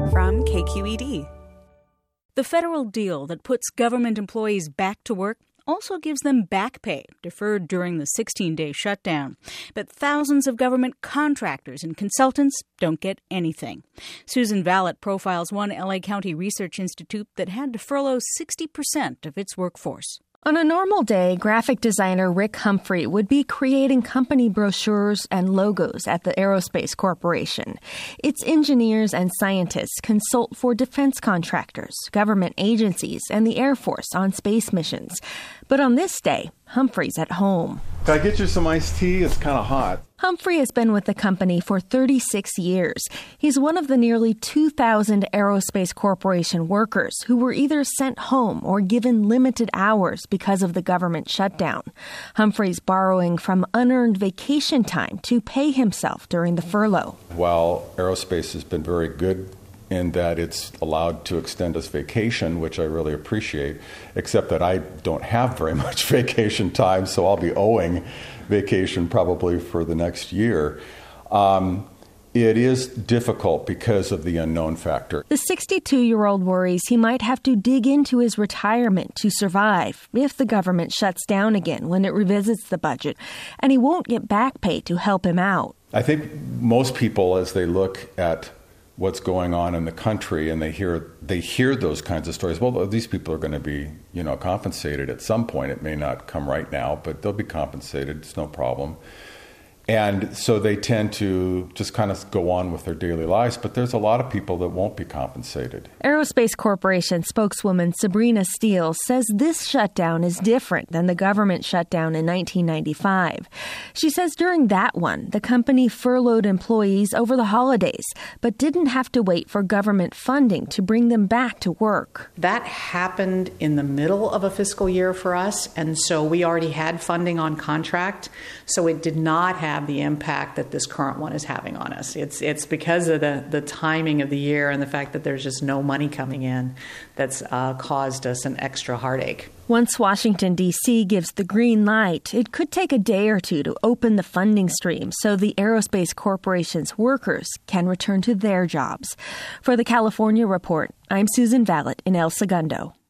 from KQED. The federal deal that puts government employees back to work also gives them back pay, deferred during the 16-day shutdown. But thousands of government contractors and consultants don't get anything. Susan Vallet profiles one LA County Research Institute that had to furlough 60% of its workforce. On a normal day, graphic designer Rick Humphrey would be creating company brochures and logos at the Aerospace Corporation. Its engineers and scientists consult for defense contractors, government agencies, and the Air Force on space missions. But on this day, Humphrey's at home. Can I get you some iced tea? It's kind of hot. Humphrey has been with the company for 36 years. He's one of the nearly 2,000 Aerospace Corporation workers who were either sent home or given limited hours because of the government shutdown. Humphrey's borrowing from unearned vacation time to pay himself during the furlough. While aerospace has been very good in that it's allowed to extend us vacation, which I really appreciate, except that I don't have very much vacation time, so I'll be owing vacation probably for the next year. It is difficult because of the unknown factor. The 62-year-old worries he might have to dig into his retirement to survive if the government shuts down again when it revisits the budget, and he won't get back pay to help him out. I think most people, as they look at what's going on in the country and they hear those kinds of stories, well, these people are going to be, compensated at some point. It may not come right now, but they'll be compensated. It's no problem. And so they tend to just kind of go on with their daily lives, but there's a lot of people that won't be compensated. Aerospace Corporation spokeswoman Sabrina Steele says this shutdown is different than the government shutdown in 1995. She says during that one, the company furloughed employees over the holidays, but didn't have to wait for government funding to bring them back to work. That happened in the middle of a fiscal year for us, and so we already had funding on contract, so it did not have the impact that this current one is having on us. It's because of the timing of the year and the fact that there's just no money coming in that's caused us an extra heartache. Once Washington, D.C. gives the green light, it could take a day or two to open the funding stream so the Aerospace Corporation's workers can return to their jobs. For the California Report, I'm Susan Vallet in El Segundo.